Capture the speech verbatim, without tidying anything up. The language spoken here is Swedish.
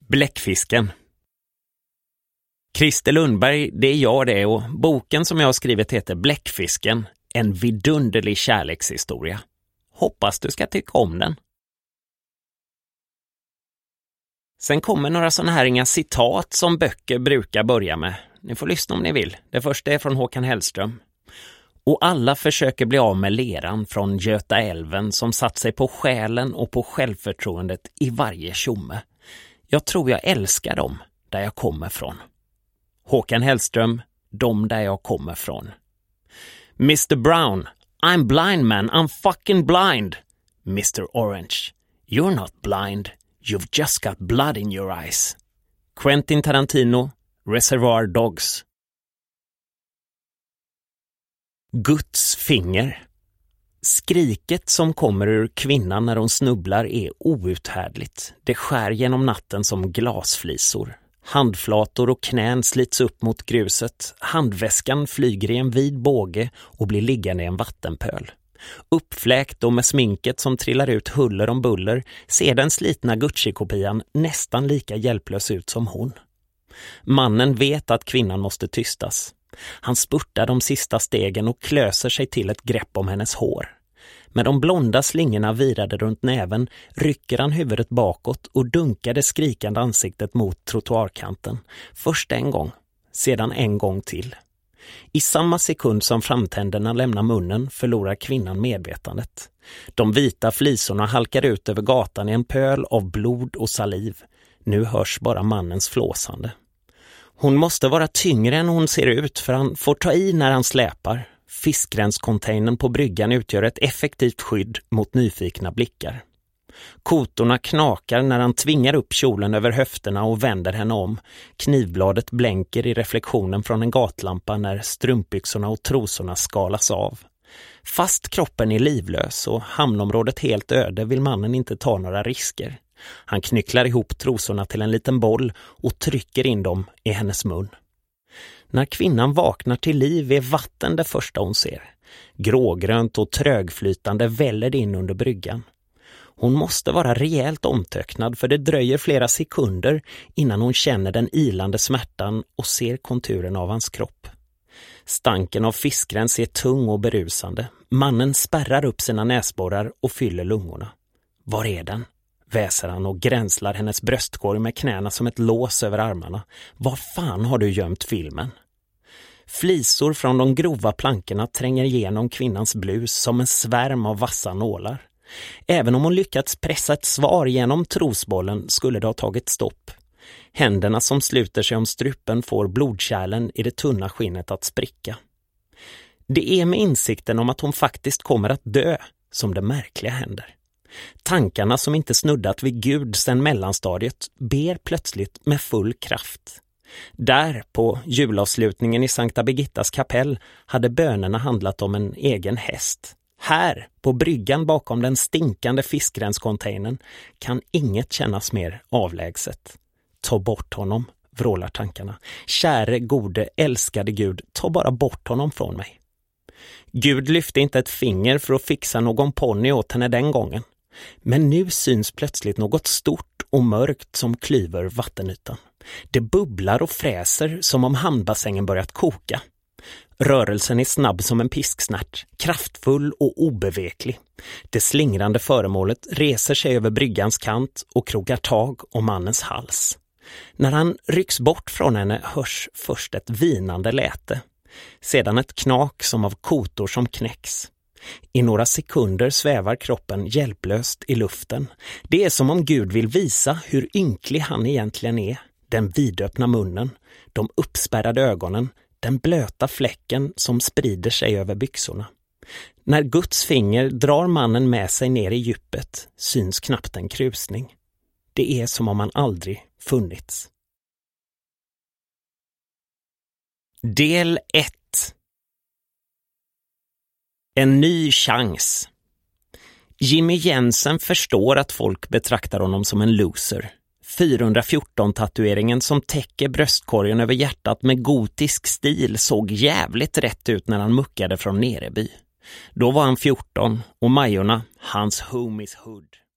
Bläckfisken. Christer Lundberg, det är jag det, och boken som jag har skrivit heter Bläckfisken, en vidunderlig kärlekshistoria. Hoppas du ska tycka om den. Sen kommer några sådana här inga citat som böcker brukar börja med. Ni får lyssna om ni vill. Det första är från Håkan Hellström. Och alla försöker bli av med leran från Göta älven som satt sig på själen och på självförtroendet i varje tjomme. Jag tror jag älskar dem där jag kommer från. Håkan Hellström, de där jag kommer från. mister Brown, I'm blind man, I'm fucking blind. mister Orange, you're not blind, you've just got blood in your eyes. Quentin Tarantino, Reservoir Dogs. Guds finger. Skriket som kommer ur kvinnan när hon snubblar är outhärdligt. Det skär genom natten som glasflisor. Handflator och knän slits upp mot gruset. Handväskan flyger i en vid båge och blir liggande i en vattenpöl. Uppfläkt och med sminket som trillar ut huller om buller ser den slitna Gucci-kopian nästan lika hjälplös ut som hon. Mannen vet att kvinnan måste tystas. Han spurtar de sista stegen och klöser sig till ett grepp om hennes hår. Med de blonda slingorna virade runt näven rycker han huvudet bakåt och dunkar det skrikande ansiktet mot trottoarkanten. Först en gång, sedan en gång till. I samma sekund som framtänderna lämnar munnen förlorar kvinnan medvetandet. De vita flisorna halkar ut över gatan i en pöl av blod och saliv. Nu hörs bara mannens flåsande. Hon måste vara tyngre än hon ser ut för han får ta i när han släpar. Fiskgränscontainern på bryggan utgör ett effektivt skydd mot nyfikna blickar. Kotorna knakar när han tvingar upp kjolen över höfterna och vänder henne om. Knivbladet blänker i reflektionen från en gatlampa när strumpbyxorna och trosorna skalas av. Fast kroppen är livlös och hamnområdet helt öde vill mannen inte ta några risker. Han knycklar ihop trosorna till en liten boll och trycker in dem i hennes mun. När kvinnan vaknar till liv är vatten det första hon ser. Grågrönt och trögflytande väller det in under bryggan. Hon måste vara rejält omtöcknad för det dröjer flera sekunder innan hon känner den ilande smärtan och ser konturen av hans kropp. Stanken av fiskgräns är tung och berusande. Mannen spärrar upp sina näsborrar och fyller lungorna. Var är den? Väser han och gränslar hennes bröstkorg med knäna som ett lås över armarna. Var fan har du gömt filmen? Flisor från de grova plankorna tränger igenom kvinnans blus som en svärm av vassa nålar. Även om hon lyckats pressa ett svar genom trosbollen skulle det ha tagit stopp. Händerna som sluter sig om strupen får blodkärlen i det tunna skinnet att spricka. Det är med insikten om att hon faktiskt kommer att dö som det märkliga händer. Tankarna som inte snuddat vid Gud sedan mellanstadiet ber plötsligt med full kraft. Där på julavslutningen i Sankta Birgittas kapell hade bönerna handlat om en egen häst. Här på bryggan bakom den stinkande fiskgränscontainern kan inget kännas mer avlägset. Ta bort honom, vrålar tankarna. Käre, gode, älskade Gud, ta bara bort honom från mig. Gud lyfte inte ett finger för att fixa någon ponny åt henne den gången. Men nu syns plötsligt något stort och mörkt som klyver vattenytan. Det bubblar och fräser som om hamnbassängen börjat koka. Rörelsen är snabb som en pisksnärt, kraftfull och obeveklig. Det slingrande föremålet reser sig över bryggans kant och krogar tag om mannens hals. När han rycks bort från henne hörs först ett vinande läte. Sedan ett knak som av kotor som knäcks. I några sekunder svävar kroppen hjälplöst i luften. Det är som om Gud vill visa hur ynklig han egentligen är. Den vidöppna munnen, de uppspärrade ögonen, den blöta fläcken som sprider sig över byxorna. När Guds finger drar mannen med sig ner i djupet syns knappt en krusning. Det är som om han aldrig funnits. Del ett. En ny chans. Jimmy Jensen förstår att folk betraktar honom som en loser. fyrahundrafjorton-tatueringen som täcker bröstkorgen över hjärtat med gotisk stil såg jävligt rätt ut när han muckade från Nereby. Då var han fjorton och Majorna hans homies hood.